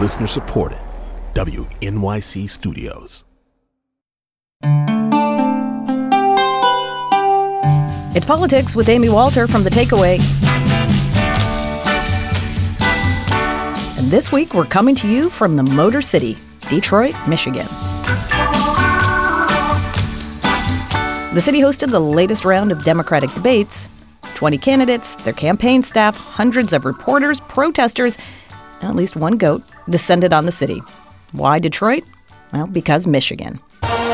Listener supported. WNYC Studios. It's Politics with Amy Walter from The Takeaway. And this week, we're coming to you from the Motor City, Detroit, Michigan. The city hosted the latest round of Democratic debates. 20 candidates, their campaign staff, hundreds of reporters, protesters, and at least one goat descended on the city. Why Detroit? Well, because Michigan.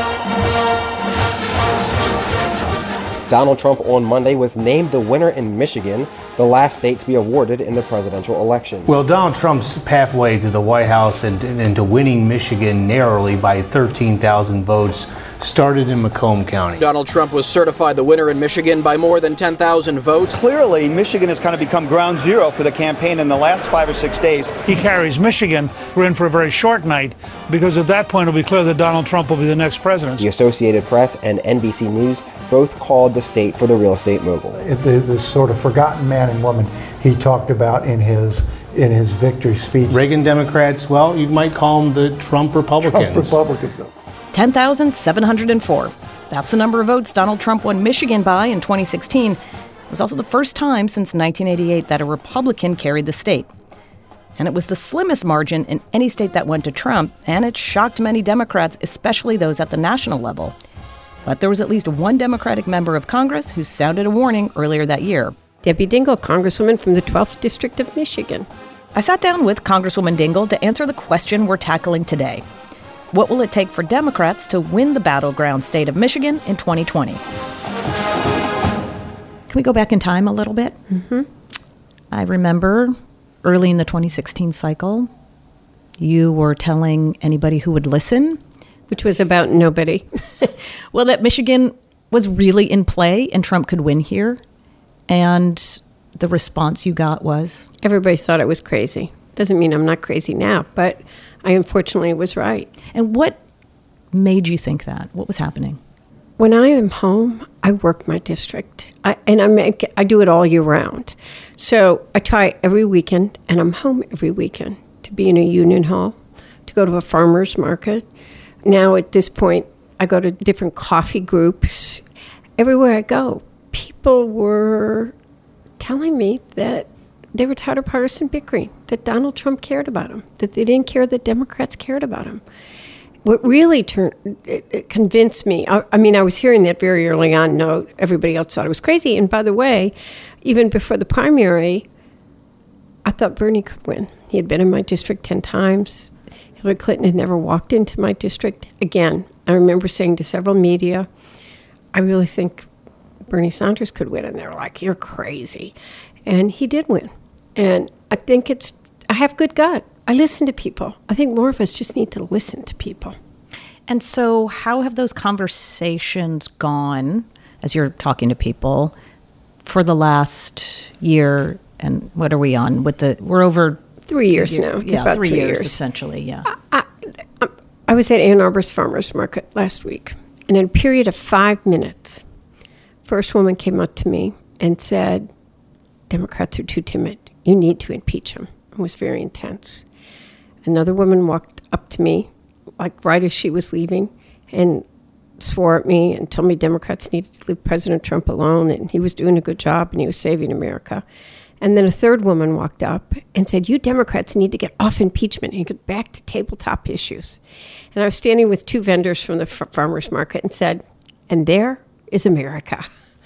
Donald Trump on Monday was named the winner in Michigan, the last state to be awarded in the presidential election. Well, Donald Trump's pathway to the White House and to winning Michigan narrowly by 13,000 votes started in Macomb County. Donald Trump was certified the winner in Michigan by more than 10,000 votes. Clearly, Michigan has kind of become ground zero for the campaign in the last 5 or 6 days. He carries Michigan. We're in for a very short night because at that point it'll be clear that Donald Trump will be the next president. The Associated Press and NBC News both called the state for the real estate mogul. This sort of forgotten man and woman he talked about in his victory speech. Reagan Democrats, well, you might call them the Trump Republicans. 10,704. That's the number of votes Donald Trump won Michigan by in 2016. It was also the first time since 1988 that a Republican carried the state. And it was the slimmest margin in any state that went to Trump, and it shocked many Democrats, especially those at the national level. But there was at least one Democratic member of Congress who sounded a warning earlier that year. Debbie Dingell, Congresswoman from the 12th District of Michigan. I sat down with Congresswoman Dingell to answer the question we're tackling today. What will it take for Democrats to win the battleground state of Michigan in 2020? Can we go back in time a little bit? Mm-hmm. I remember early in the 2016 cycle, you were telling anybody who would listen. Which was about nobody. Well, that Michigan was really in play and Trump could win here. And the response you got was? Everybody thought I was crazy. Doesn't mean I'm not crazy now, but I unfortunately was right. And what made you think that? What was happening? When I am home, I work my district. I do it all year round. So I try every weekend, and I'm home every weekend, to be in a union hall, to go to a farmer's market. Now at this point, I go to different coffee groups. Everywhere I go, people were telling me that they were tired of partisan bickering, that Donald Trump cared about them, that they didn't care that Democrats cared about him. What really it convinced me, I was hearing that very early on. No, everybody else thought I was crazy. And by the way, even before the primary, I thought Bernie could win. He had been in my district 10 times. Hillary Clinton had never walked into my district. Again, I remember saying to several media, I really think Bernie Sanders could win. And they were like, you're crazy. And he did win. And I think I have good gut. I listen to people. I think more of us just need to listen to people. And so how have those conversations gone as you're talking to people for the last year? And what are we on? We're over 3 years now. It's about 3 years essentially, yeah. I was at Ann Arbor's Farmers Market last week. And in a period of 5 minutes, first woman came up to me and said, Democrats are too timid. You need to impeach him. It was very intense. Another woman walked up to me, like right as she was leaving, and swore at me and told me Democrats needed to leave President Trump alone, and he was doing a good job and he was saving America. And then a third woman walked up and said, you Democrats need to get off impeachment and get back to tabletop issues. And I was standing with two vendors from the farmers market and said, and there is America.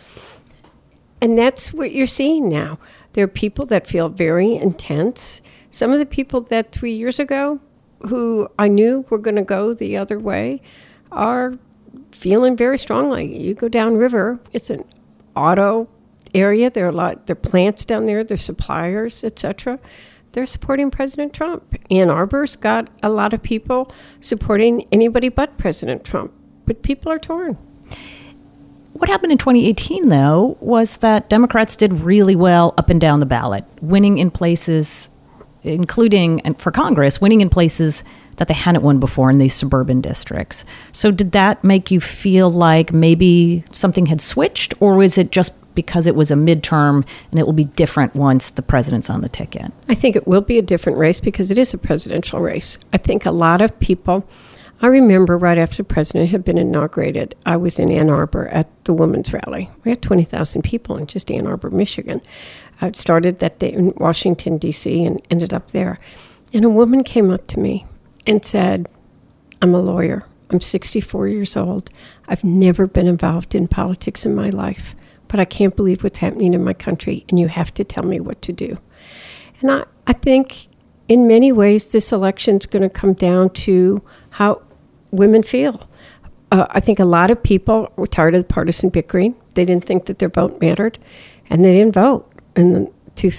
And that's what you're seeing now. There are people that feel very intense. Some of the people that 3 years ago who I knew were going to go the other way are feeling very strongly. You go downriver, it's an auto area. There are plants down there, their suppliers, etc. They're supporting President Trump. Ann Arbor's got a lot of people supporting anybody but President Trump. But people are torn. What happened in 2018, though, was that Democrats did really well up and down the ballot, winning in places, including, and for Congress, winning in places that they hadn't won before in these suburban districts. So did that make you feel like maybe something had switched, or was it just because it was a midterm and it will be different once the president's on the ticket? I think it will be a different race because it is a presidential race. I think a lot of people, I remember right after the president had been inaugurated, I was in Ann Arbor at the women's rally. We had 20,000 people in just Ann Arbor, Michigan. I started that day in Washington, D.C. and ended up there. And a woman came up to me and said, I'm a lawyer. I'm 64 years old. I've never been involved in politics in my life, but I can't believe what's happening in my country, and you have to tell me what to do. And I think in many ways this election's going to come down to how women feel. I think a lot of people were tired of the partisan bickering. They didn't think that their vote mattered, and they didn't vote in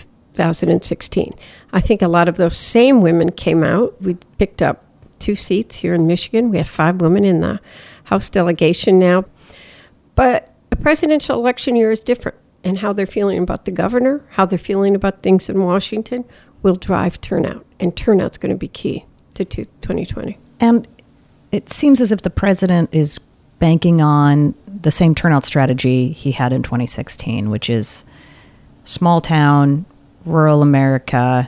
2016. I think a lot of those same women came out. We picked up 2 seats here in Michigan. We have 5 women in the House delegation now. But a presidential election year is different, and how they're feeling about the governor, how they're feeling about things in Washington will drive turnout, and turnout's going to be key to 2020. And it seems as if the president is banking on the same turnout strategy he had in 2016, which is small town, rural America,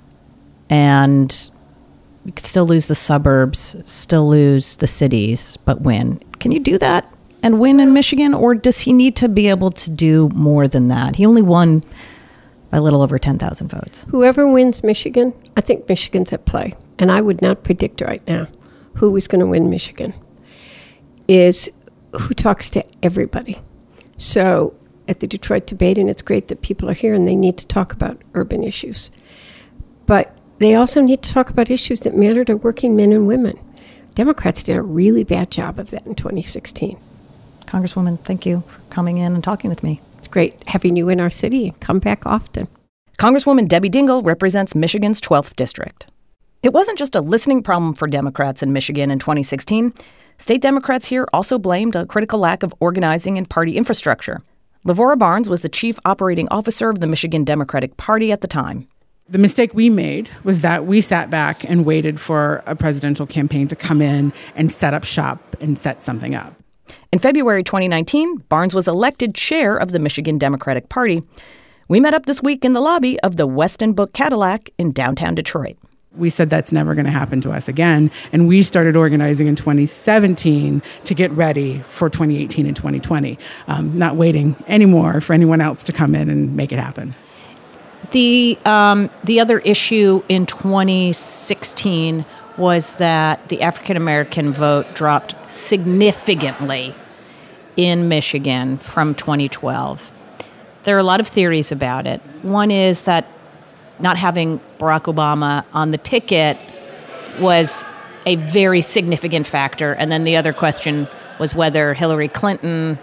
and you could still lose the suburbs, still lose the cities, but win. Can you do that and win in Michigan, or does he need to be able to do more than that? He only won by a little over 10,000 votes. Whoever wins Michigan, I think Michigan's at play. And I would not predict right now who is going to win Michigan, is who talks to everybody. So at the Detroit debate, and it's great that people are here and they need to talk about urban issues. But they also need to talk about issues that matter to working men and women. Democrats did a really bad job of that in 2016. Congresswoman, thank you for coming in and talking with me. It's great having you in our city. Come back often. Congresswoman Debbie Dingell represents Michigan's 12th district. It wasn't just a listening problem for Democrats in Michigan in 2016. State Democrats here also blamed a critical lack of organizing and party infrastructure. Lavora Barnes was the chief operating officer of the Michigan Democratic Party at the time. The mistake we made was that we sat back and waited for a presidential campaign to come in and set up shop and set something up. In February 2019, Barnes was elected chair of the Michigan Democratic Party. We met up this week in the lobby of the Weston Book Cadillac in downtown Detroit. We said that's never going to happen to us again, and we started organizing in 2017 to get ready for 2018 and 2020, not waiting anymore for anyone else to come in and make it happen. The other issue in 2016 was that the African-American vote dropped significantly in Michigan from 2012. There are a lot of theories about it. One is that not having Barack Obama on the ticket was a very significant factor. And then the other question was whether Hillary Clinton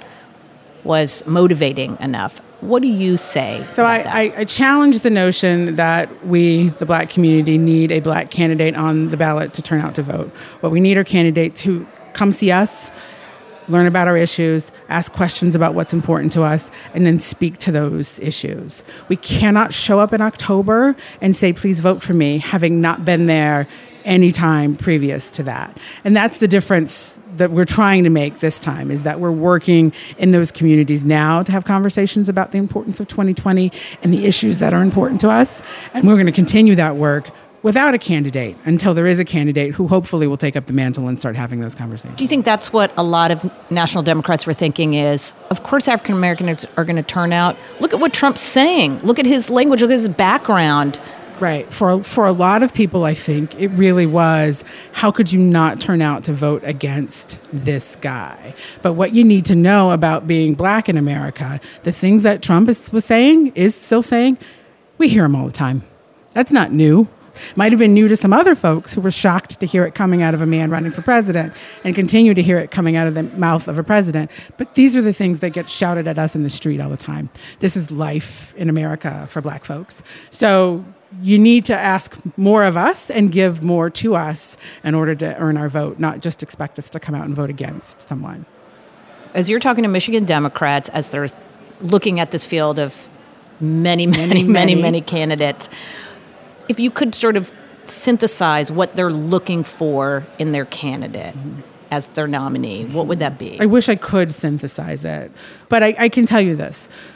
was motivating enough. What do you say? So I challenge the notion that we, the black community, need a black candidate on the ballot to turn out to vote. What we need are candidates who come see us, learn about our issues, ask questions about what's important to us, and then speak to those issues. We cannot show up in October and say, please vote for me, having not been there any time previous to that. And that's the difference that we're trying to make this time, is that we're working in those communities now to have conversations about the importance of 2020 and the issues that are important to us. And we're going to continue that work without a candidate until there is a candidate who hopefully will take up the mantle and start having those conversations. Do you think that's what a lot of national Democrats were thinking is, of course African Americans are going to turn out. Look at what Trump's saying. Look at his language. Look at his background. Right. For a lot of people, I think it really was, how could you not turn out to vote against this guy? But what you need to know about being black in America, the things that Trump is still saying, we hear him all the time. That's not new. Might have been new to some other folks who were shocked to hear it coming out of a man running for president and continue to hear it coming out of the mouth of a president. But these are the things that get shouted at us in the street all the time. This is life in America for black folks. So you need to ask more of us and give more to us in order to earn our vote, not just expect us to come out and vote against someone. As you're talking to Michigan Democrats, as they're looking at this field of many candidates, if you could sort of synthesize what they're looking for in their candidate as their nominee, what would that be? I wish I could synthesize it, but I can tell you this.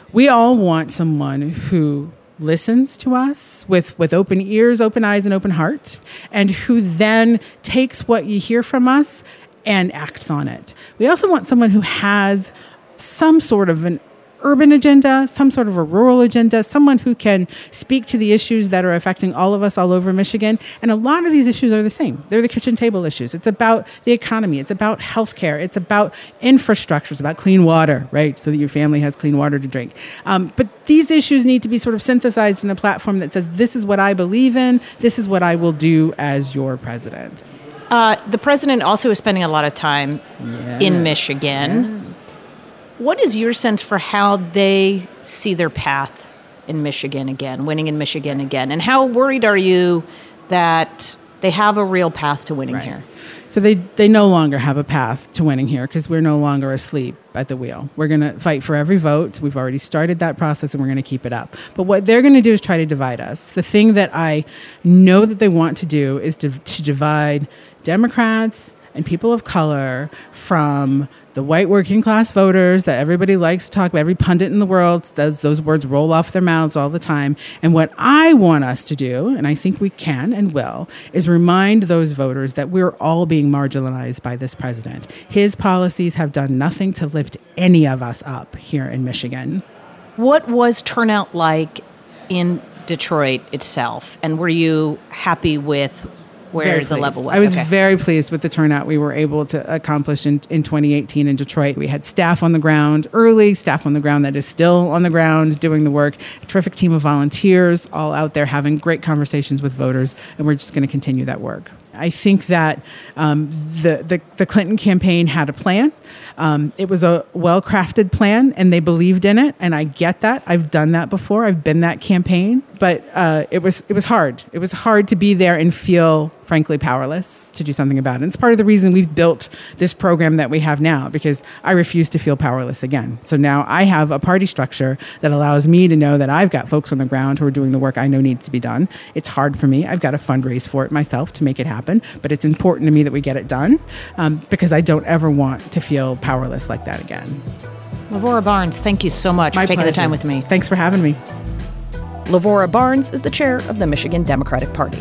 We all want someone who listens to us with open ears, open eyes, and open heart, and who then takes what you hear from us and acts on it. We also want someone who has some sort of an urban agenda, some sort of a rural agenda, someone who can speak to the issues that are affecting all of us all over Michigan. And a lot of these issues are the same. They're the kitchen table issues. It's about the economy. It's about healthcare. It's about infrastructure. It's about clean water, right? So that your family has clean water to drink. But these issues need to be sort of synthesized in a platform that says, this is what I believe in. This is what I will do as your president. The president also is spending a lot of time in Michigan. What is your sense for how they see their path in Michigan again, winning in Michigan again? And how worried are you that they have a real path to winning here? So they no longer have a path to winning here because we're no longer asleep at the wheel. We're going to fight for every vote. We've already started that process, and we're going to keep it up. But what they're going to do is try to divide us. The thing that I know that they want to do is to divide Democrats and people of color from the white working class voters that everybody likes to talk about. Every pundit in the world, those words roll off their mouths all the time. And what I want us to do, and I think we can and will, is remind those voters that we're all being marginalized by this president. His policies have done nothing to lift any of us up here in Michigan. What was turnout like in Detroit itself? And were you happy with where the level was? I was very pleased with the turnout we were able to accomplish in 2018 in Detroit. We had staff on the ground early, staff on the ground that is still on the ground doing the work, a terrific team of volunteers all out there having great conversations with voters, and we're just going to continue that work. I think that the Clinton campaign had a plan. It was a well-crafted plan, and they believed in it, and I get that. I've done that before. I've been that campaign, but it was hard. It was hard to be there and feel, frankly, powerless to do something about it. And it's part of the reason we've built this program that we have now, because I refuse to feel powerless again. So now I have a party structure that allows me to know that I've got folks on the ground who are doing the work I know needs to be done. It's hard for me. I've got to fundraise for it myself to make it happen, but it's important to me that we get it done because I don't ever want to feel powerless like that again. Lavora Barnes, thank you so much for taking the time with me. Thanks for having me. Lavora Barnes is the chair of the Michigan Democratic Party.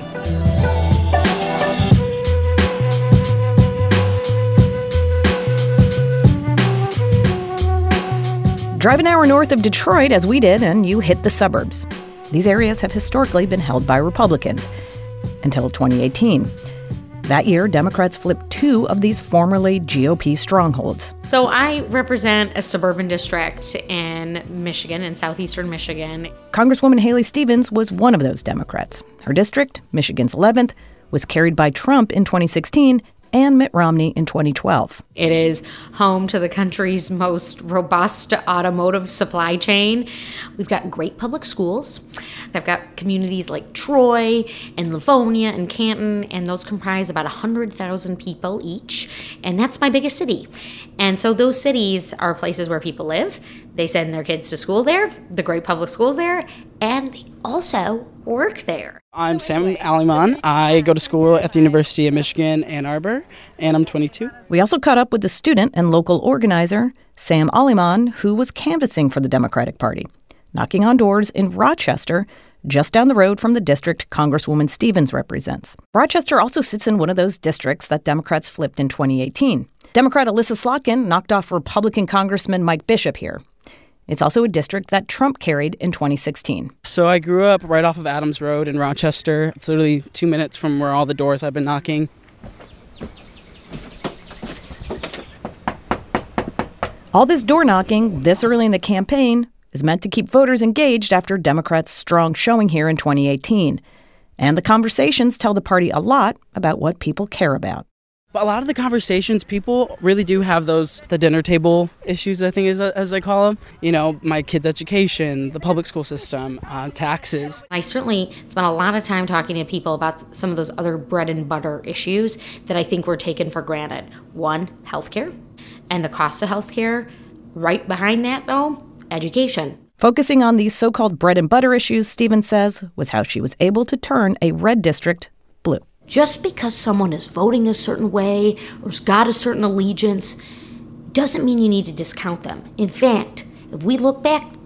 Drive an hour north of Detroit, as we did, and you hit the suburbs. These areas have historically been held by Republicans until 2018. That year, Democrats flipped 2 of these formerly GOP strongholds. So I represent a suburban district in Michigan, in southeastern Michigan. Congresswoman Haley Stevens was one of those Democrats. Her district, Michigan's 11th, was carried by Trump in 2016 and Mitt Romney in 2012. It is home to the country's most robust automotive supply chain. We've got great public schools. I've got communities like Troy and Livonia and Canton, and those comprise about 100,000 people each, and that's my biggest city. And so those cities are places where people live. They send their kids to school there, the great public schools there, and they also work there. I'm Sam Aliman. I go to school at the University of Michigan, Ann Arbor, and I'm 22. We also caught up with the student and local organizer, Sam Aliman, who was canvassing for the Democratic Party, knocking on doors in Rochester, just down the road from the district Congresswoman Stevens represents. Rochester also sits in one of those districts that Democrats flipped in 2018. Democrat Elissa Slotkin knocked off Republican Congressman Mike Bishop here. It's also a district that Trump carried in 2016. So I grew up right off of Adams Road in Rochester. It's literally 2 minutes from where all the doors I've been knocking. All this door knocking this early in the campaign is meant to keep voters engaged after Democrats' strong showing here in 2018. And the conversations tell the party a lot about what people care about. But a lot of the conversations, people really do have the dinner table issues, I think, as I call them. You know, my kids' education, the public school system, taxes. I certainly spent a lot of time talking to people about some of those other bread and butter issues that I think were taken for granted. One, healthcare, and the cost of healthcare. Right behind that, though, education. Focusing on these so-called bread and butter issues, Stevens says, was how she was able to turn a red district blue. Just because someone is voting a certain way or has got a certain allegiance doesn't mean you need to discount them. In fact, if we look back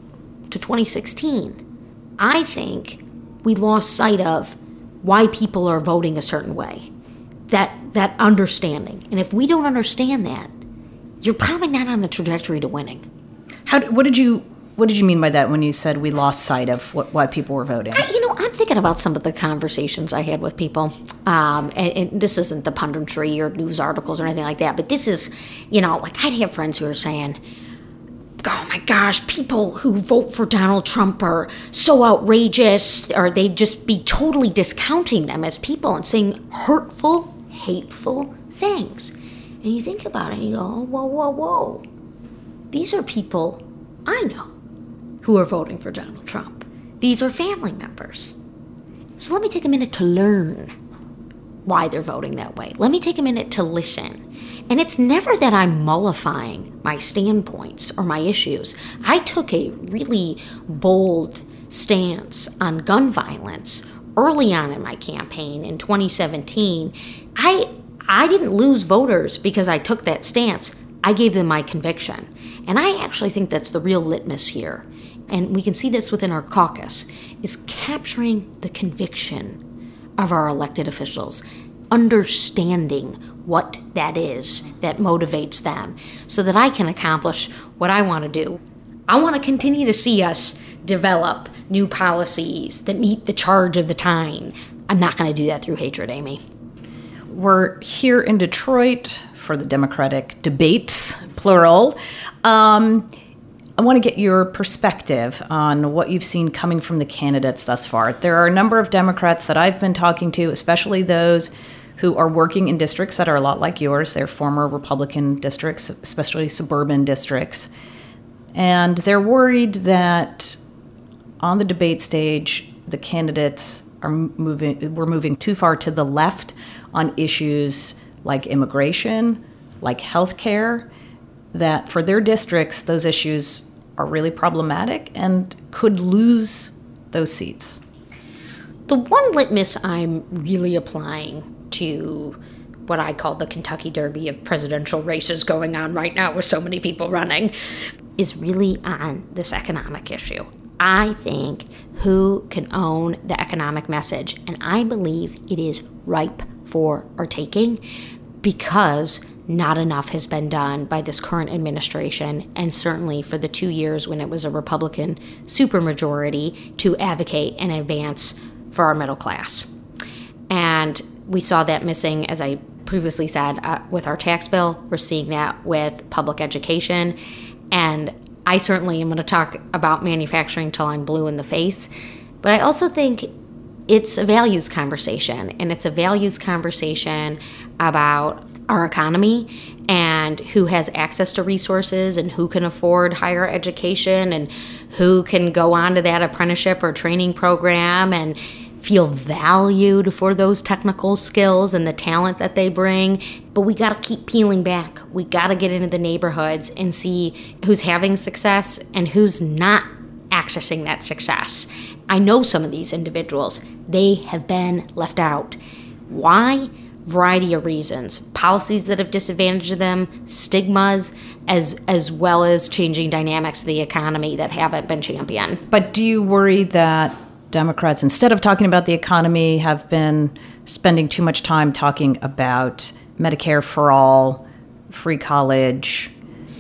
to 2016, I think we lost sight of why people are voting a certain way. That understanding. And if we don't understand that, you're probably not on the trajectory to winning. What did you mean by that when you said we lost sight of why people were voting? I'm thinking about some of the conversations I had with people. And this isn't the punditry or news articles or anything like that, but this is, like I'd have friends who are saying, oh my gosh, people who vote for Donald Trump are so outrageous, or they'd just be totally discounting them as people and saying hurtful, hateful things. And you think about it and you go, oh, whoa. These are people I know who are voting for Donald Trump. These are family members. So let me take a minute to learn why they're voting that way. Let me take a minute to listen. And it's never that I'm mollifying my standpoints or my issues. I took a really bold stance on gun violence early on in my campaign in 2017. I didn't lose voters because I took that stance. I gave them my conviction. And I actually think that's the real litmus here. And we can see this within our caucus, is capturing the conviction of our elected officials, understanding what that is that motivates them so that I can accomplish what I want to do. I want to continue to see us develop new policies that meet the charge of the time. I'm not going to do that through hatred, Amy. We're here in Detroit for the Democratic debates, plural. I want to get your perspective on what you've seen coming from the candidates thus far. There are a number of Democrats that I've been talking to, especially those who are working in districts that are a lot like yours. They're former Republican districts, especially suburban districts. And they're worried that on the debate stage, the candidates we're moving too far to the left on issues like immigration, like healthcare, that for their districts, those issues are really problematic and could lose those seats. The one litmus I'm really applying to what I call the Kentucky Derby of presidential races going on right now with so many people running is really on this economic issue. I think who can own the economic message, and I believe it is ripe for our taking because not enough has been done by this current administration, and certainly for the 2 years when it was a Republican supermajority, to advocate and advance for our middle class. And we saw that missing, as I previously said, with our tax bill. We're seeing that with public education. And I certainly am going to talk about manufacturing till I'm blue in the face. But I also think it's a values conversation, and it's a values conversation about our economy and who has access to resources and who can afford higher education and who can go on to that apprenticeship or training program and feel valued for those technical skills and the talent that they bring. But we got to keep peeling back. We got to get into the neighborhoods and see who's having success and who's not accessing that success. I know some of these individuals, they have been left out. Why? Variety of reasons. Policies that have disadvantaged them, stigmas, as well as changing dynamics of the economy that haven't been championed. But do you worry that Democrats, instead of talking about the economy, have been spending too much time talking about Medicare for all, free college?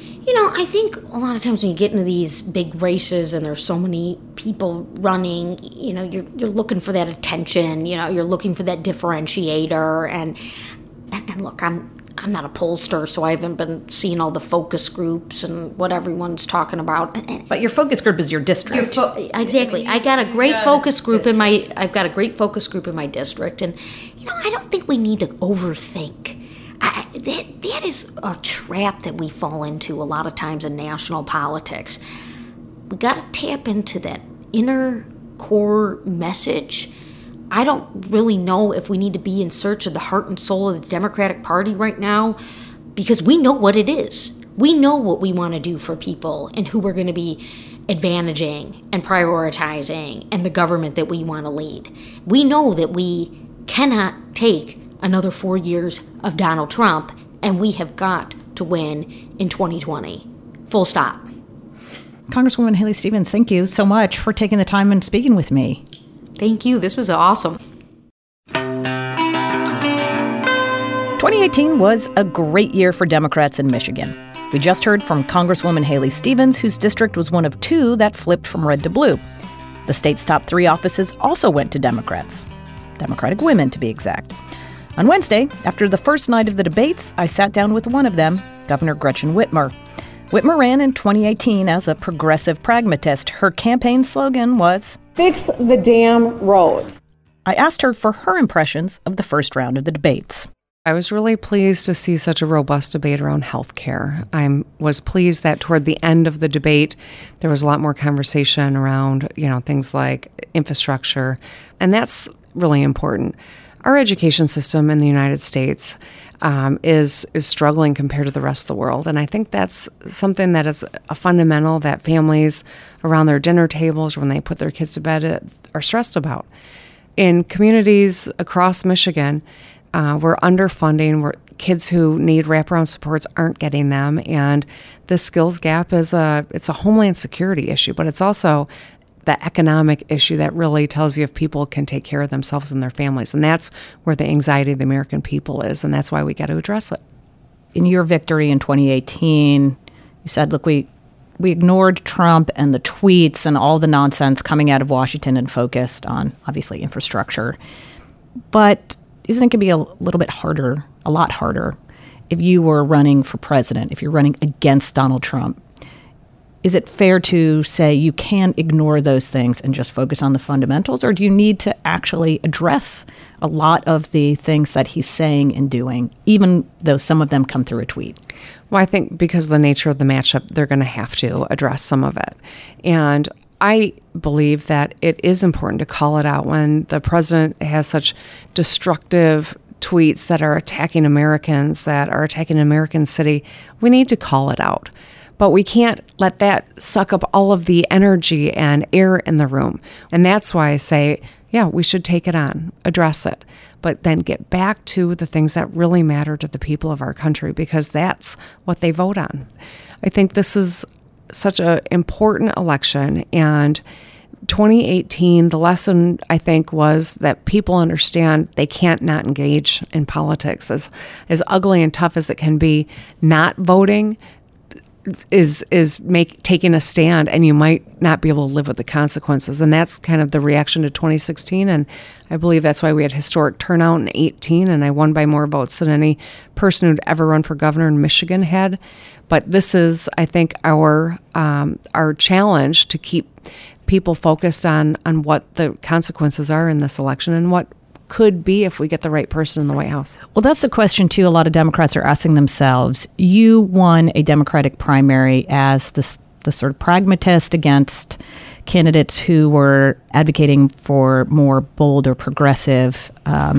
I think a lot of times when you get into these big races and there's so many people running, you're looking for that attention, you're looking for that differentiator. And look, I'm not a pollster, so I haven't been seeing all the focus groups and what everyone's talking about. But your focus group is your district. Exactly. I've got a great focus group in my district, and I don't think we need to overthink. That is a trap that we fall into a lot of times in national politics. We got to tap into that inner core message. I don't really know if we need to be in search of the heart and soul of the Democratic Party right now, because we know what it is. We know what we want to do for people and who we're going to be advantaging and prioritizing and the government that we want to lead. We know that we cannot take another 4 years of Donald Trump, and we have got to win in 2020. Full stop. Congresswoman Haley Stevens, thank you so much for taking the time and speaking with me. Thank you. This was awesome. 2018 was a great year for Democrats in Michigan. We just heard from Congresswoman Haley Stevens, whose district was one of 2 that flipped from red to blue. The state's top 3 offices also went to Democrats. Democratic women, to be exact. On Wednesday, after the first night of the debates, I sat down with one of them, Governor Gretchen Whitmer. Whitmer ran in 2018 as a progressive pragmatist. Her campaign slogan was, "Fix the damn roads." I asked her for her impressions of the first round of the debates. I was really pleased to see such a robust debate around health care. I was pleased that toward the end of the debate, there was a lot more conversation around, things like infrastructure, and that's really important. Our education system in the United States is struggling compared to the rest of the world, and I think that's something that is a fundamental that families around their dinner tables or when they put their kids to bed are stressed about. In communities across Michigan, we're underfunding. Kids who need wraparound supports aren't getting them, and the skills gap it's a homeland security issue, but it's also the economic issue that really tells you if people can take care of themselves and their families, and that's where the anxiety of the American people is, and that's why we got to address it. In your victory in 2018, you said, look, we ignored Trump and the tweets and all the nonsense coming out of Washington and focused on, obviously, infrastructure. But isn't it going to be a little bit harder, a lot harder, if you were running for president, if you're running against Donald Trump? Is it fair to say you can ignore those things and just focus on the fundamentals, or do you need to actually address a lot of the things that he's saying and doing, even though some of them come through a tweet? Well, I think because of the nature of the matchup, they're going to have to address some of it. And I believe that it is important to call it out when the president has such destructive tweets that are attacking Americans, that are attacking an American city. We need to call it out. But we can't let that suck up all of the energy and air in the room. And that's why I say, yeah, we should take it on, address it, but then get back to the things that really matter to the people of our country, because that's what they vote on. I think this is such an important election, and 2018, the lesson, I think, was that people understand they can't not engage in politics. As ugly and tough as it can be, not voting is taking a stand, and you might not be able to live with the consequences. And that's kind of the reaction to 2016, and I believe that's why we had historic turnout in 2018, and I won by more votes than any person who'd ever run for governor in Michigan had. But this is, I think, our challenge to keep people focused on what the consequences are in this election and what could be if we get the right person in the White House. Well, that's the question, too, a lot of Democrats are asking themselves. You won a Democratic primary as the sort of pragmatist against candidates who were advocating for more bold or progressive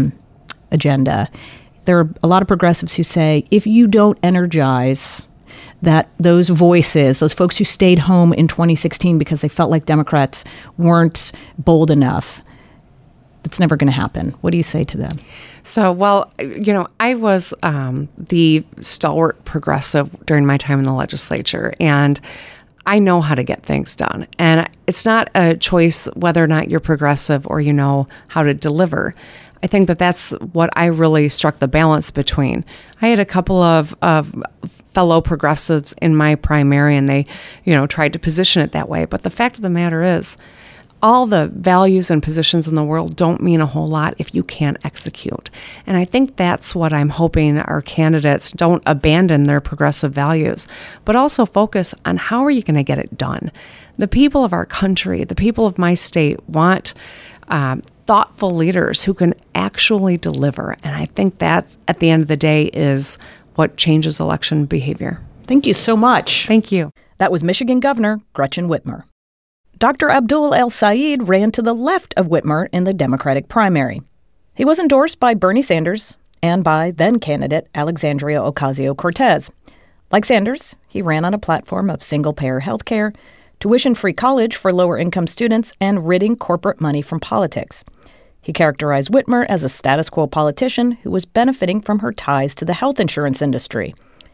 agenda. There are a lot of progressives who say, if you don't energize those voices, those folks who stayed home in 2016 because they felt like Democrats weren't bold enough, it's never going to happen. What do you say to them? So, well, I was the stalwart progressive during my time in the legislature, and I know how to get things done. And it's not a choice whether or not you're progressive or you know how to deliver. I think that's what I really struck the balance between. I had a couple of fellow progressives in my primary, and they, tried to position it that way. But the fact of the matter is, all the values and positions in the world don't mean a whole lot if you can't execute. And I think that's what I'm hoping our candidates don't abandon their progressive values, but also focus on how are you going to get it done. The people of our country, the people of my state want thoughtful leaders who can actually deliver. And I think that at the end of the day is what changes election behavior. Thank you so much. Thank you. That was Michigan Governor Gretchen Whitmer. Dr. Abdul El-Sayed ran to the left of Whitmer in the Democratic primary. He was endorsed by Bernie Sanders and by then-candidate Alexandria Ocasio-Cortez. Like Sanders, he ran on a platform of single-payer health care, tuition-free college for lower-income students, and ridding corporate money from politics. He characterized Whitmer as a status quo politician who was benefiting from her ties to the health insurance industry.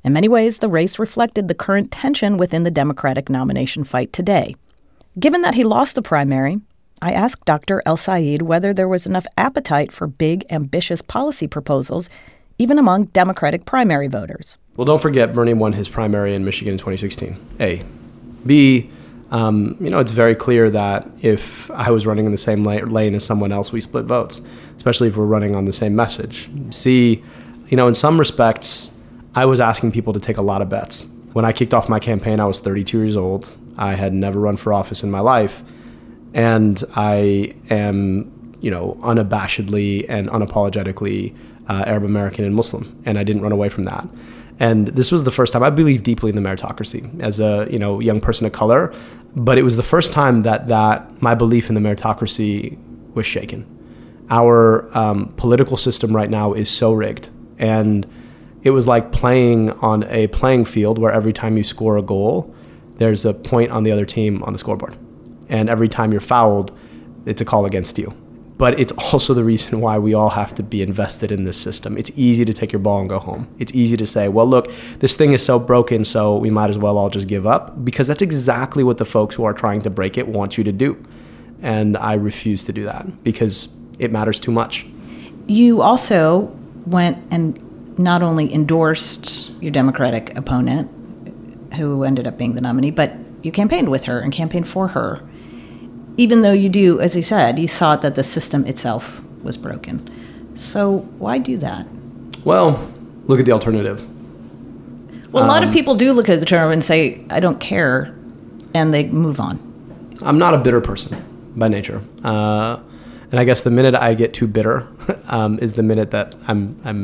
In many ways, the race reflected the current tension within the Democratic nomination fight today. Given that he lost the primary, I asked Dr. El-Sayed whether there was enough appetite for big, ambitious policy proposals, even among Democratic primary voters. Well, don't forget, Bernie won his primary in Michigan in 2016, A. B, it's very clear that if I was running in the same lane as someone else, we split votes, especially if we're running on the same message. C, in some respects, I was asking people to take a lot of bets. When I kicked off my campaign, I was 32 years old. I had never run for office in my life. And I am, unabashedly and unapologetically Arab American and Muslim. And I didn't run away from that. And this was the first time I believe deeply in the meritocracy as a, young person of color. But it was the first time that my belief in the meritocracy was shaken. Our political system right now is so rigged. And it was like playing on a playing field where every time you score a goal, there's a point on the other team on the scoreboard. And every time you're fouled, it's a call against you. But it's also the reason why we all have to be invested in this system. It's easy to take your ball and go home. It's easy to say, well, look, this thing is so broken, so we might as well all just give up. Because that's exactly what the folks who are trying to break it want you to do. And I refuse to do that because it matters too much. You also went and not only endorsed your Democratic opponent, who ended up being the nominee, but you campaigned with her and campaigned for her. Even though you do, as you said, you thought that the system itself was broken. So why do that? Well, look at the alternative. Well, a lot of people do look at the alternative and say, I don't care, and they move on. I'm not a bitter person by nature. And I guess the minute I get too bitter is the minute that I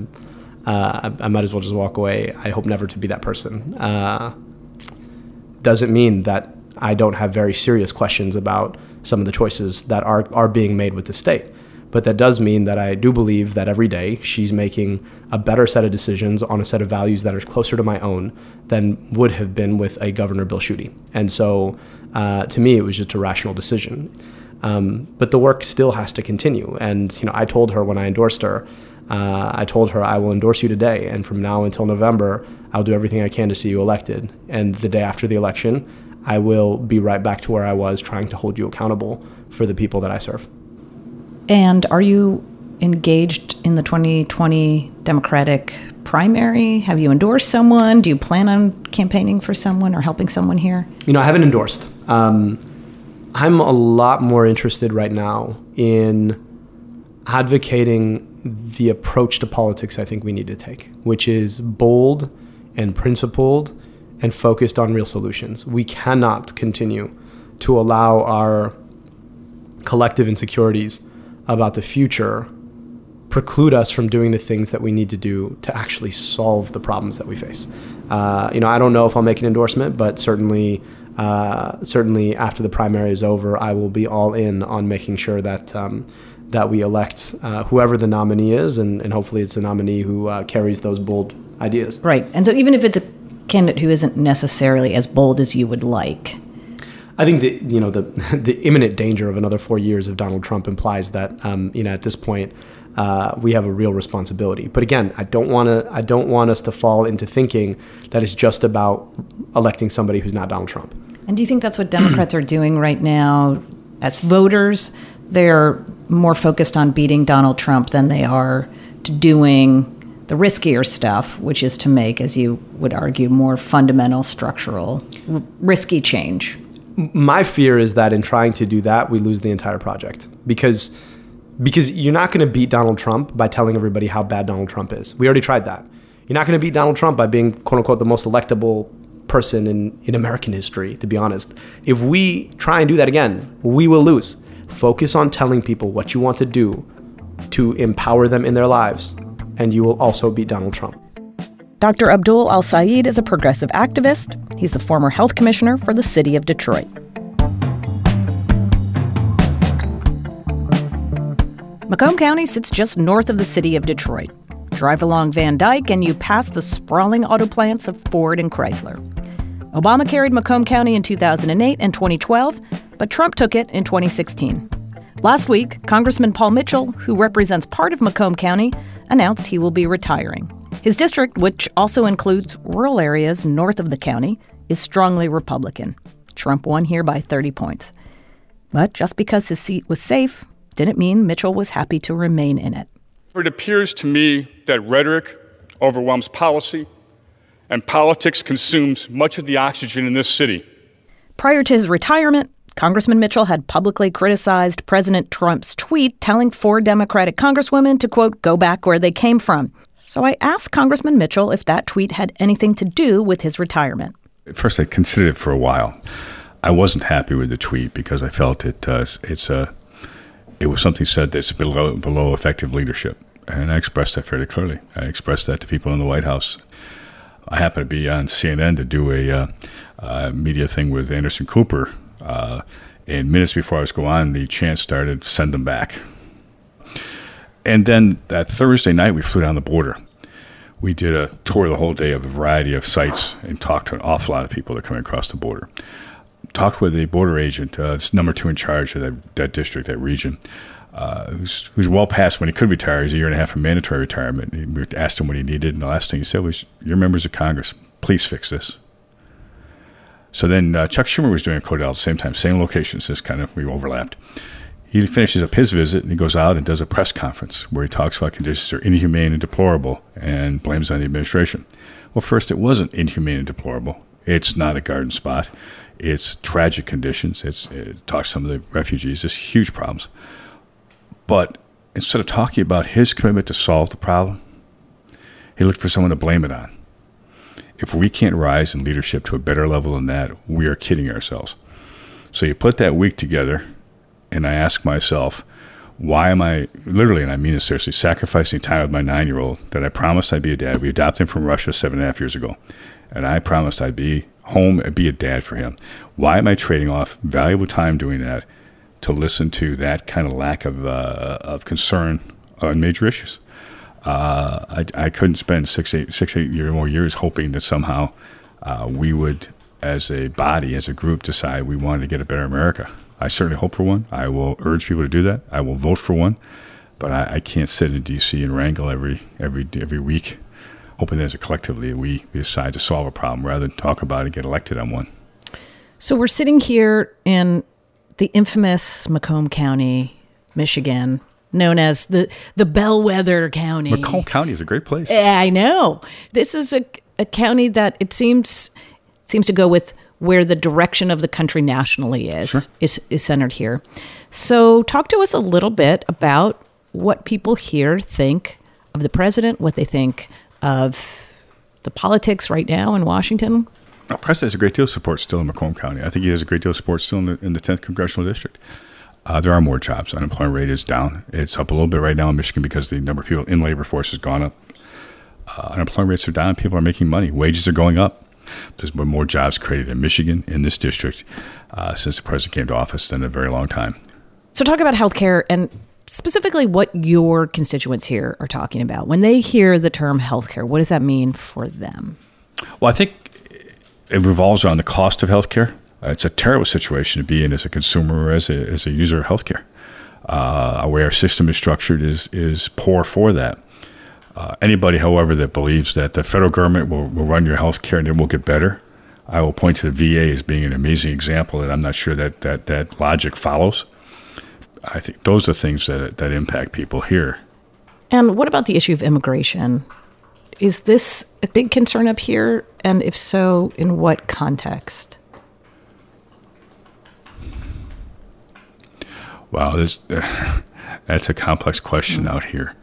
might as well just walk away. I hope never to be that person. Doesn't mean that I don't have very serious questions about some of the choices that are being made with the state. But that does mean that I do believe that every day she's making a better set of decisions on a set of values that are closer to my own than would have been with a Governor Bill Schuette. And so to me, it was just a rational decision. But the work still has to continue. And I told her when I endorsed her, I told her, I will endorse you today, and from now until November, I'll do everything I can to see you elected. And the day after the election, I will be right back to where I was, trying to hold you accountable for the people that I serve. And are you engaged in the 2020 Democratic primary? Have you endorsed someone? Do you plan on campaigning for someone or helping someone here? I haven't endorsed. I'm a lot more interested right now in advocating the approach to politics I think we need to take, which is bold and principled and focused on real solutions. We cannot continue to allow our collective insecurities about the future preclude us from doing the things that we need to do to actually solve the problems that we face. I don't know if I'll make an endorsement, but certainly after the primary is over, I will be all in on making sure that we elect whoever the nominee is, and hopefully it's a nominee who carries those bold ideas. Right. And so even if it's a candidate who isn't necessarily as bold as you would like, I think the imminent danger of another 4 years of Donald Trump implies that at this point we have a real responsibility. But again, I don't want us to fall into thinking that it's just about electing somebody who's not Donald Trump. And do you think that's what Democrats are doing right now as voters? They're more focused on beating Donald Trump than they are to doing the riskier stuff, which is to make, as you would argue, more fundamental, structural, risky change. My fear is that in trying to do that, we lose the entire project. Because you're not going to beat Donald Trump by telling everybody how bad Donald Trump is. We already tried that. You're not going to beat Donald Trump by being, quote unquote, the most electable person in American history, to be honest. If we try and do that again, we will lose. Focus on telling people what you want to do to empower them in their lives, and you will also beat Donald Trump. Dr. Abdul El-Sayed is a progressive activist. He's the former health commissioner for the city of Detroit. Macomb County sits just north of the city of Detroit. Drive along Van Dyke and you pass the sprawling auto plants of Ford and Chrysler. Obama carried Macomb County in 2008 and 2012, but Trump took it in 2016. Last week, Congressman Paul Mitchell, who represents part of Macomb County, announced he will be retiring. His district, which also includes rural areas north of the county, is strongly Republican. Trump won here by 30 points. But just because his seat was safe didn't mean Mitchell was happy to remain in it. It appears to me that rhetoric overwhelms policy, and politics consumes much of the oxygen in this city. Prior to his retirement, Congressman Mitchell had publicly criticized President Trump's tweet telling 4 Democratic congresswomen to, quote, go back where they came from. So I asked Congressman Mitchell if that tweet had anything to do with his retirement. At first, I considered it for a while. I wasn't happy with the tweet because I felt it was something said that's below effective leadership. And I expressed that fairly clearly. I expressed that to people in the White House. I happened to be on CNN to do a media thing with Anderson Cooper. And minutes before I was going on, the chant started, send them back. And then that Thursday night, we flew down the border. We did a tour the whole day of a variety of sites and talked to an awful lot of people that are coming across the border. Talked with a border agent, it's number 2 in charge of that district, that region, who's well past when he could retire. He's a year and a half of mandatory retirement. We asked him what he needed, and the last thing he said was, "You're members of Congress. Please fix this." So then Chuck Schumer was doing a Codell at the same time, same locations, we overlapped. He finishes up his visit, and he goes out and does a press conference where he talks about conditions are inhumane and deplorable and blames on the administration. Well, first, it wasn't inhumane and deplorable. It's not a garden spot. It's tragic conditions. It talks to some of the refugees. There's huge problems. But instead of talking about his commitment to solve the problem, he looked for someone to blame it on. If we can't rise in leadership to a better level than that, we are kidding ourselves. So you put that week together, and I ask myself, why am I, literally, and I mean this seriously, sacrificing time with my 9-year-old that I promised I'd be a dad? We adopted him from Russia 7.5 years ago, and I promised I'd be home and be a dad for him. Why am I trading off valuable time doing that to listen to that kind of lack of concern on major issues? I couldn't spend 8 more years hoping that somehow we would, as a body, as a group, decide we wanted to get a better America. I certainly hope for one. I will urge people to do that. I will vote for one. But I can't sit in D.C. and wrangle every week, hoping that as a collectively we decide to solve a problem rather than talk about it and get elected on one. So we're sitting here in the infamous Macomb County, Michigan, known as the Bellwether County. Macomb County is a great place. I know. This is a county that it seems to go with where the direction of the country nationally is, Sure. is centered here. So talk to us a little bit about what people here think of the president, what they think of the politics right now in Washington. The president has a great deal of support still in Macomb County. I think he has a great deal of support still in the 10th Congressional District. There are more jobs. Unemployment rate is down. It's up a little bit right now in Michigan because the number of people in labor force has gone up. Unemployment rates are down. People are making money. Wages are going up. There's been more jobs created in Michigan, in this district, since the president came to office than in a very long time. So talk about healthcare and specifically what your constituents here are talking about. When they hear the term healthcare, what does that mean for them? Well, I think it revolves around the cost of healthcare. It's a terrible situation to be in as a consumer or as a user of healthcare. The way our system is structured is poor for that. Anybody, however, that believes that the federal government will run your health care and it will get better, I will point to the VA as being an amazing example, and I'm not sure that logic follows. I think those are things that impact people here. And what about the issue of immigration? Is this a big concern up here? And if so, in what context? Wow, that's a complex question out here.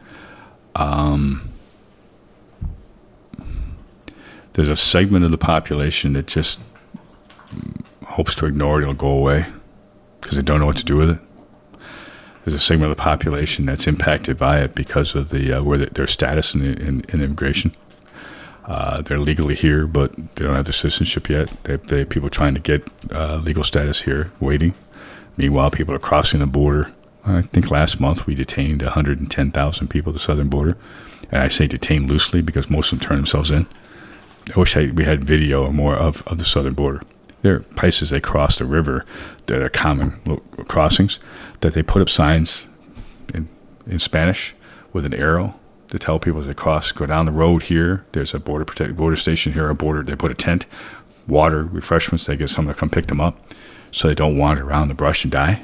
There's a segment of the population that just hopes to ignore it. It'll go away because they don't know what to do with it. There's a segment of the population that's impacted by it because of their status in immigration. They're legally here, but they don't have their citizenship yet. They have people trying to get legal status here, waiting. Meanwhile, people are crossing the border. I think last month we detained 110,000 people at the southern border. And I say detained loosely because most of them turn themselves in. I wish we had video or more of the southern border. There are places they cross the river that are common crossings that they put up signs in Spanish with an arrow to tell people as they cross, go down the road here. There's a border station here, they put a tent, water, refreshments. They get someone to come pick them up so they don't wander around the brush and die.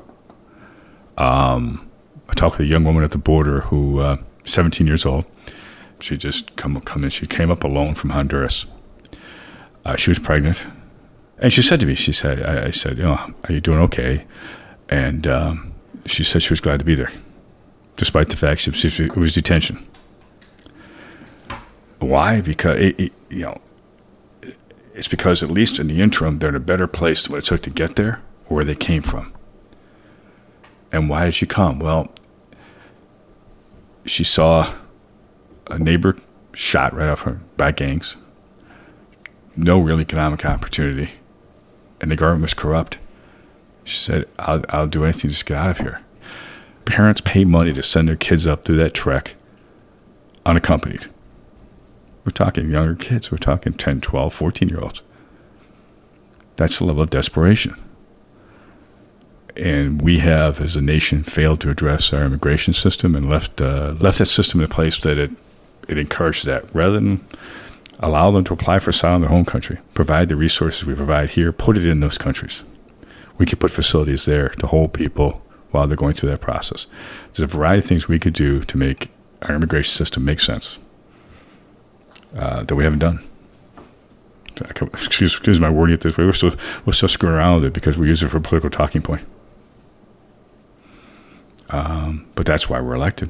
I talked with a young woman at the border who, 17 years old. She just come in. She came up alone from Honduras. She was pregnant. And she said to me, I said, are you doing okay? And she said she was glad to be there, despite the fact it was detention. Why? Because, it's because at least in the interim, they're in a better place than what it took to get there or where they came from. And why did she come? Well, she saw a neighbor shot right off her by gangs. No real economic opportunity. And the government was corrupt. She said, I'll do anything to just get out of here. Parents pay money to send their kids up through that trek unaccompanied. We're talking younger kids. We're talking 10, 12, 14-year-olds. That's the level of desperation. And we have, as a nation, failed to address our immigration system and left that system in a place that it encourages that, rather than allow them to apply for asylum in their home country, provide the resources we provide here, put it in those countries. We could put facilities there to hold people while they're going through that process. There's a variety of things we could do to make our immigration system make sense that we haven't done. Excuse my wording it this way. We're still screwing around with it because we use it for a political talking point. But that's why we're elected.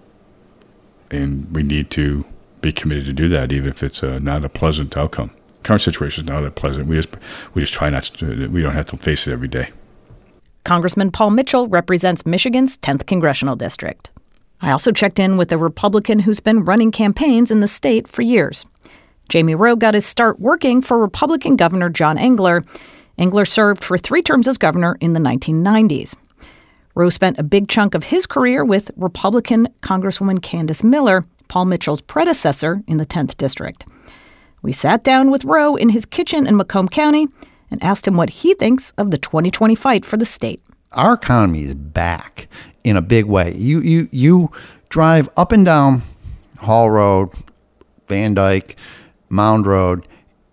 And we need to be committed to do that, even if it's not a pleasant outcome. Current situation is not that pleasant. We just try not to. We don't have to face it every day. Congressman Paul Mitchell represents Michigan's 10th congressional district. I also checked in with a Republican who's been running campaigns in the state for years. Jamie Rowe got his start working for Republican Governor John Engler. Engler served for 3 terms as governor in the 1990s. Rowe spent a big chunk of his career with Republican Congresswoman Candace Miller, Paul Mitchell's predecessor in the 10th district. We sat down with Rowe in his kitchen in Macomb County and asked him what he thinks of the 2020 fight for the state. Our economy is back in a big way. You drive up and down Hall Road, Van Dyke, Mound Road.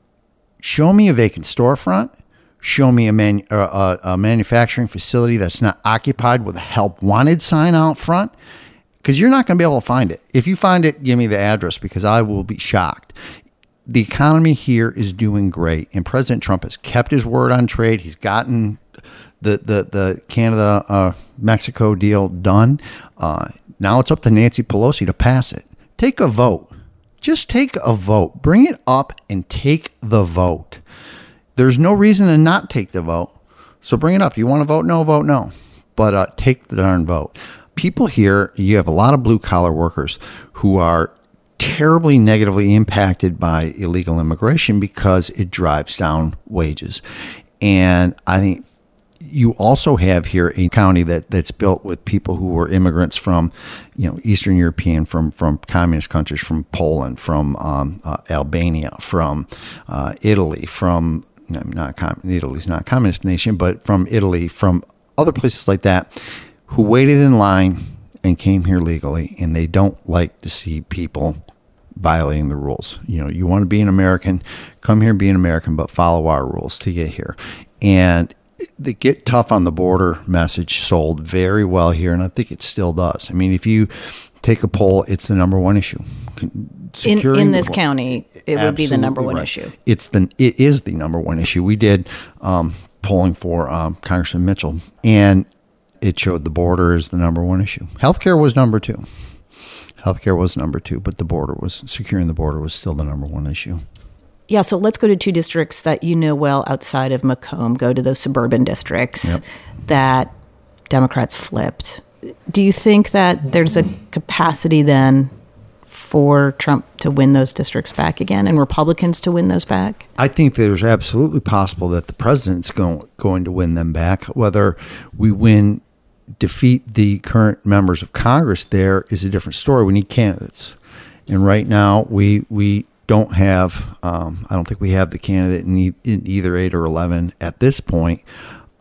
Show me a vacant storefront. Show me a manufacturing facility that's not occupied with a help wanted sign out front, because you're not going to be able to find it. If you find it, give me the address, because I will be shocked. The economy here is doing great, and President Trump has kept his word on trade. He's gotten the Canada-Mexico deal done. Now it's up to Nancy Pelosi to pass it. Take a vote. Just take a vote. Bring it up and take the vote. There's no reason to not take the vote. So bring it up. You want to vote no, vote no. But take the darn vote. People here, you have a lot of blue-collar workers who are terribly negatively impacted by illegal immigration because it drives down wages. And I think you also have here a county that's built with people who were immigrants from, Eastern European, from communist countries, from Poland, from Albania, from Italy, from Italy's not a communist nation, but from Italy, from other places like that, who waited in line and came here legally, and they don't like to see people violating the rules. You want to be an American, come here and be an American, but follow our rules to get here. And the get tough on the border message sold very well here, and I think it still does. I mean, if you take a poll, it's the number one issue. In this county, it would be the number one issue. It is the number one issue. We did polling for Congressman Mitchell, and it showed the border is the number one issue. Healthcare was number 2. But securing the border was still the number one issue. Yeah, so let's go to 2 districts that you know well outside of Macomb. Go to those suburban districts that Democrats flipped. Do you think that there's a capacity then for Trump to win those districts back again and Republicans to win those back? I think there's absolutely possible that the president's going to win them back. Whether we defeat the current members of Congress there is a different story. We need candidates. And right now we don't have, I don't think we have the candidate in either 8 or 11 at this point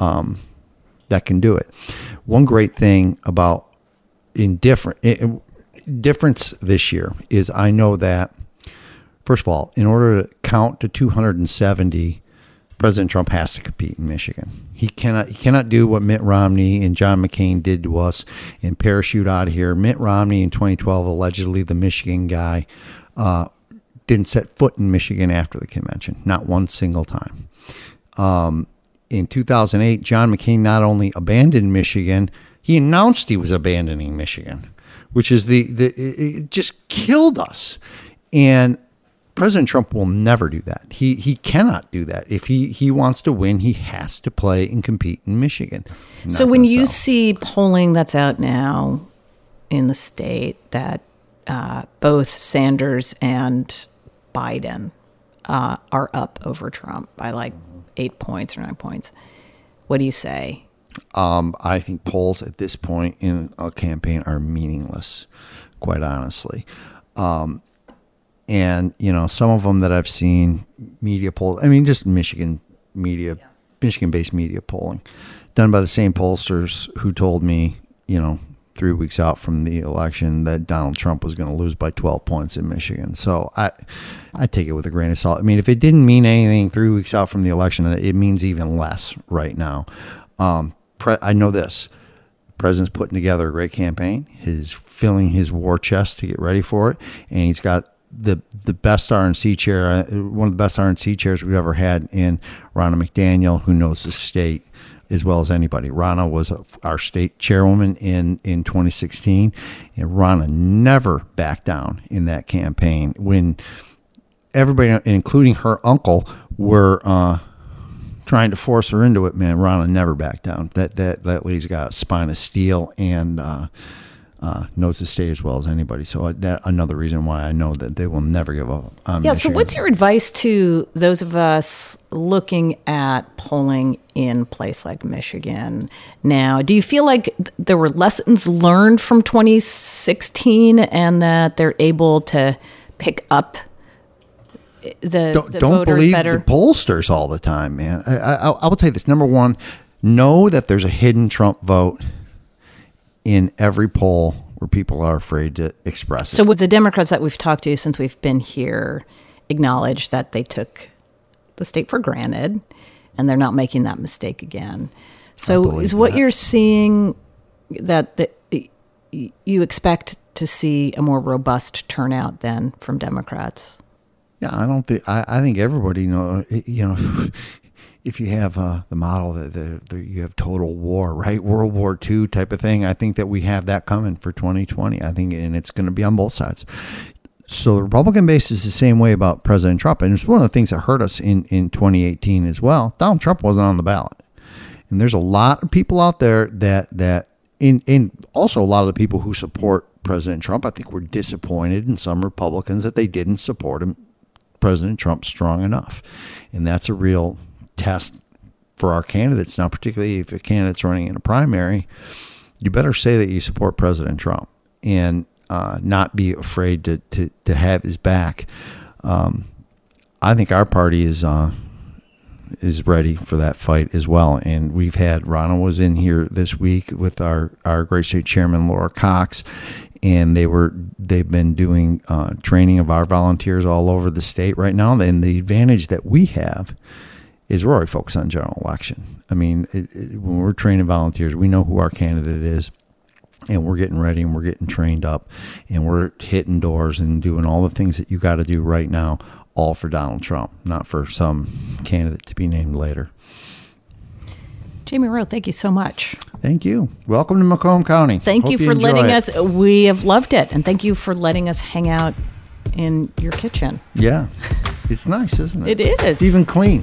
that can do it. One great thing about difference this year is I know that, first of all, in order to count to 270, President Trump has to compete in Michigan. He cannot do what Mitt Romney and John McCain did to us and parachute out of here. Mitt Romney in 2012, allegedly the Michigan guy, didn't set foot in Michigan after the convention, not one single time. In 2008, John McCain not only abandoned Michigan, he announced he was abandoning Michigan, which is it just killed us. And President Trump will never do that. He cannot do that. If he wants to win, he has to play and compete in Michigan. So when you see polling that's out now in the state that both Sanders and Biden are up over Trump by like 8 points or 9 points, what do you say? I think polls at this point in a campaign are meaningless, quite honestly. And, some of them that I've seen, media polls, just Michigan-based media polling, done by the same pollsters who told me, 3 weeks out from the election that Donald Trump was going to lose by 12 points in Michigan. So I take it with a grain of salt. If it didn't mean anything 3 weeks out from the election, it means even less right now. I know this. The president's putting together a great campaign. He's filling his war chest to get ready for it, and he's got the best RNC chair, one of the best RNC chairs we've ever had in Ronna McDaniel, who knows the state as well as anybody. Ronna was our state chairwoman in 2016, and Ronna never backed down in that campaign when everybody, including her uncle, were trying to force her into it. Man, Ronna never backed down. That lady's got a spine of steel and knows the state as well as anybody. So that another reason why I know that they will never give up on Michigan. So what's your advice to those of us looking at polling in a place like Michigan now? Do you feel like there were lessons learned from 2016 and that they're able to pick up the don't voters believe better? The pollsters all the time, man. I will tell you this. Number one, know that there's a hidden Trump vote in every poll where people are afraid to express it. So with the Democrats that we've talked to since we've been here acknowledge that they took the state for granted and they're not making that mistake again. So is what you're seeing that you expect to see a more robust turnout then from Democrats? Yeah, I think everybody knows, if you have the model that you have total war, right? World War II type of thing. I think that we have that coming for 2020. I think, and it's going to be on both sides. So the Republican base is the same way about President Trump. And it's one of the things that hurt us in 2018 as well. Donald Trump wasn't on the ballot. And there's a lot of people out there that also a lot of the people who support President Trump, I think, were disappointed in some Republicans that they didn't support President Trump strong enough. And that's a real test for our candidates now, particularly if a candidate's running in a primary. You better say that you support President Trump and not be afraid to have his back. I think our party is ready for that fight as well. And we've had, Ronna was in here this week with our great state chairman, Laura Cox, and they've been doing training of our volunteers all over the state right now. And the advantage that we have is we're already focused on general election. When we're training volunteers, we know who our candidate is, and we're getting ready and we're getting trained up, and we're hitting doors and doing all the things that you got to do right now, all for Donald Trump, not for some candidate to be named later. Jamie Rowe, thank you so much. Thank you. Welcome to Macomb County. Thank you for letting us. We have loved it, and thank you for letting us hang out in your kitchen. Yeah. It's nice, isn't it? It is. It's even clean.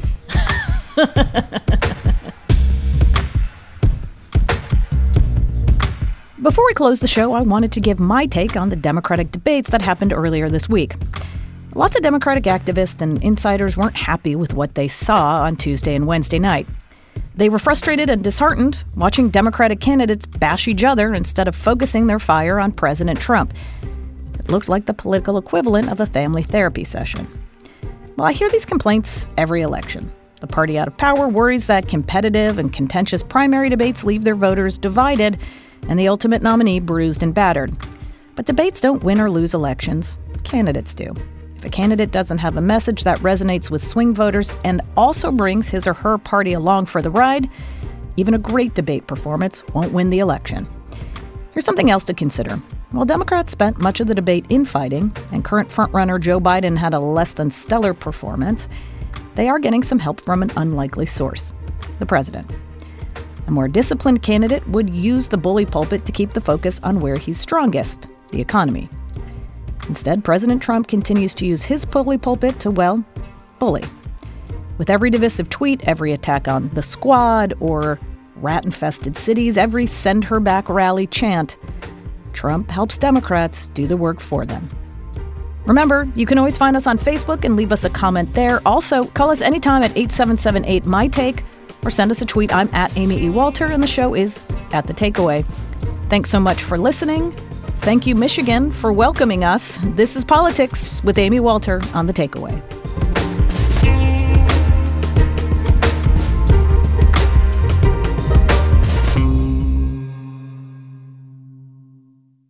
Before we close the show, I wanted to give my take on the Democratic debates that happened earlier this week. Lots of Democratic activists and insiders weren't happy with what they saw on Tuesday and Wednesday night. They were frustrated and disheartened watching Democratic candidates bash each other instead of focusing their fire on President Trump. It looked like the political equivalent of a family therapy session. Well, I hear these complaints every election. The party out of power worries that competitive and contentious primary debates leave their voters divided and the ultimate nominee bruised and battered. But debates don't win or lose elections. Candidates do. If a candidate doesn't have a message that resonates with swing voters and also brings his or her party along for the ride, even a great debate performance won't win the election. Here's something else to consider. While Democrats spent much of the debate infighting, and current frontrunner Joe Biden had a less than stellar performance, they are getting some help from an unlikely source, the president. A more disciplined candidate would use the bully pulpit to keep the focus on where he's strongest, the economy. Instead, President Trump continues to use his bully pulpit to, well, bully. With every divisive tweet, every attack on the squad, or rat-infested cities, every send her back rally chant, Trump helps Democrats do the work for them. Remember, you can always find us on Facebook and leave us a comment there. Also, call us anytime at 877-8-MY-TAKE or send us a tweet. I'm at Amy E. Walter, and the show is at The Takeaway. Thanks so much for listening. Thank you, Michigan, for welcoming us. This is Politics with Amy Walter on The Takeaway.